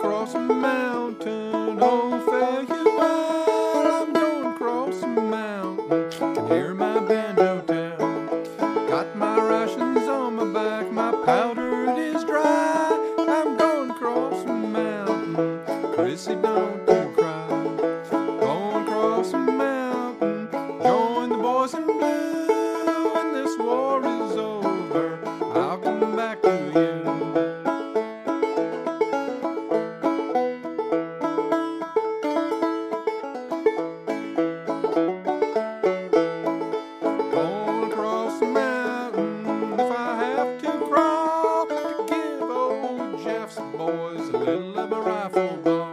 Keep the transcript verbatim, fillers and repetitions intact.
across a mountain, oh, fare you well. I'm going across a mountain, can hear my banjo tell. Got my rations on my back, my powder it is dry. I'm going across a mountain, Chrissy, don't you cry. Going across a mountain, join the boys in blue. When this war is over, I'll come back to you. Going across the mountain, if I have to crawl, to give old Jeff's boys a little of a rifle ball.